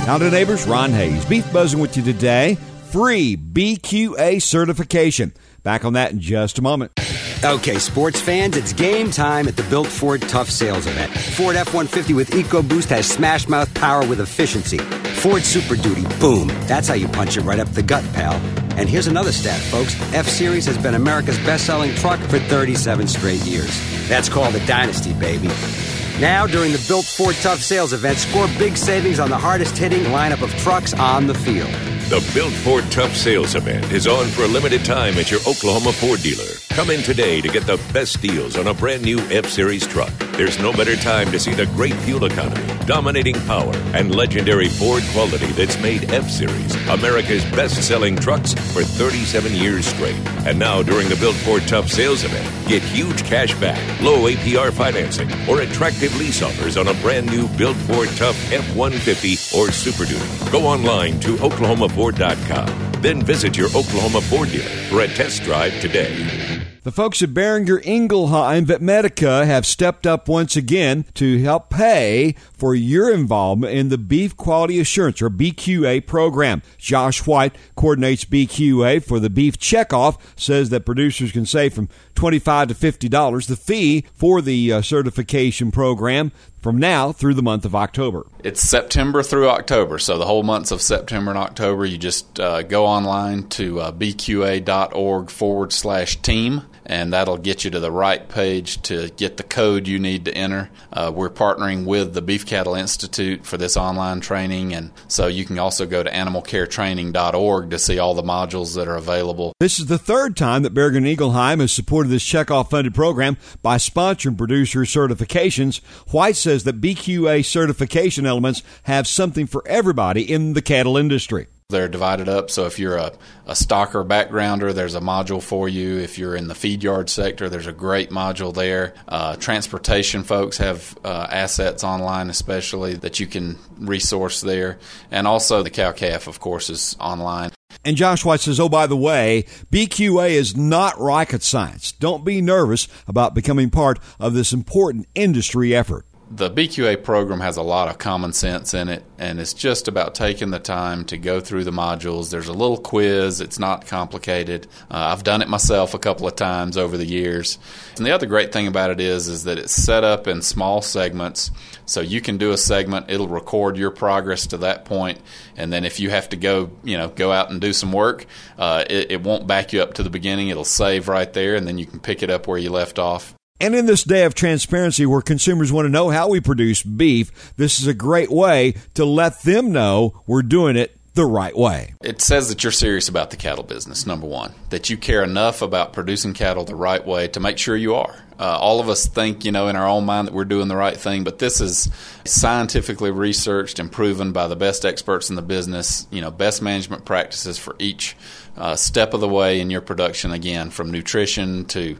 Howdy, neighbors. Ron Hayes. Beef buzzing with you today. Free BQA certification. Back on that in just a moment. Okay, sports fans, it's game time at the Built Ford Tough Sales event. Ford F-150 with EcoBoost has smash-mouth power with efficiency. Ford Super Duty, boom. That's how you punch it right up the gut, pal. And here's another stat, folks. F-Series has been America's best-selling truck for 37 straight years. That's called a dynasty, baby. Now, during the Built Ford Tough Sales event, score big savings on the hardest-hitting lineup of trucks on the field. The Built Ford Tough Sales event is on for a limited time at your Oklahoma Ford dealer. Come in today to get the best deals on a brand new F-Series truck. There's no better time to see the great fuel economy, dominating power, and legendary Ford quality that's made F-Series America's best-selling trucks for 37 years straight. And now, during the Built Ford Tough Sales event, get huge cash back, low APR financing, or attractive lease offers on a brand new Built Ford Tough F-150 or Super Duty. Go online to OklahomaFord.com. Then visit your Oklahoma Ford dealer for a test drive today. The folks at Behringer Ingelheim Vetmedica have stepped up once again to help pay for your involvement in the Beef Quality Assurance, or BQA program. Josh White coordinates BQA for the Beef Checkoff, says that producers can save from $25 to $50 the fee for the certification program from now through the month of October. It's September through October, so the whole months of September and October, you just go online to bqa.org/team, and that'll get you to the right page to get the code you need to enter. We're partnering with the Beef Cattle Institute for this online training, and so you can also go to animalcaretraining.org to see all the modules that are available. This is the third time that Behringer Ingelheim has supported this checkoff-funded program by sponsoring producer certifications. White says that BQA certification elements have something for everybody in the cattle industry. They're divided up, so if you're a stocker backgrounder, there's a module for you. If you're in the feed yard sector, there's a great module there. Transportation folks have assets online especially that you can resource there. And also the cow-calf, of course, is online. And Josh White says, oh, by the way, BQA is not rocket science. Don't be nervous about becoming part of this important industry effort. The BQA program has a lot of common sense in it, and it's just about taking the time to go through the modules. There's a little quiz. It's not complicated. I've done it myself a couple of times over the years. And the other great thing about it is that it's set up in small segments, so you can do a segment. It'll record your progress to that point, and then if you have to go out and do some work, it won't back you up to the beginning. It'll save right there, and then you can pick it up where you left off. And in this day of transparency where consumers want to know how we produce beef, this is a great way to let them know we're doing it the right way. It says that you're serious about the cattle business, number one, that you care enough about producing cattle the right way to make sure you are. All of us think, in our own mind that we're doing the right thing, but this is scientifically researched and proven by the best experts in the business, best management practices for each step of the way in your production, again, from nutrition to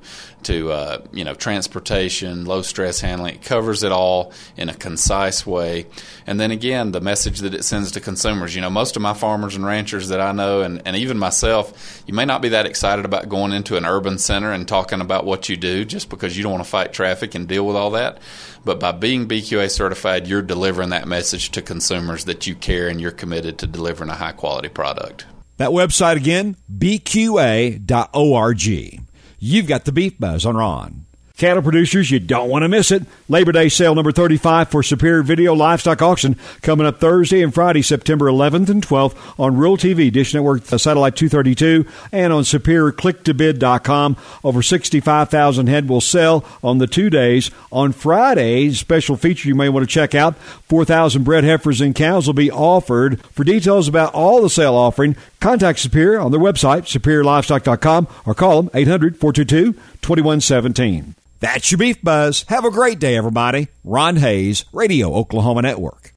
transportation, low stress handling. It covers it all in a concise way. And then again, the message that it sends to consumers. Most of my farmers and ranchers that I know, and even myself, you may not be that excited about going into an urban center and talking about what you do just because you don't want to fight traffic and deal with all that. But by being BQA certified, you're delivering that message to consumers that you care and you're committed to delivering a high quality product. That website again, bqa.org. You've got the Beef Buzz on Ron. Cattle producers, you don't want to miss it. Labor Day sale number 35 for Superior Video Livestock Auction coming up Thursday and Friday, September 11th and 12th on Rural TV, Dish Network Satellite 232, and on SuperiorClickToBid.com. Over 65,000 head will sell on the 2 days. On Friday, special feature you may want to check out, 4,000 bred heifers and cows will be offered. For details about all the sale offering, contact Superior on their website, SuperiorLivestock.com, or call them 800-422-2117. That's your Beef Buzz. Have a great day, everybody. Ron Hayes, Radio Oklahoma Network.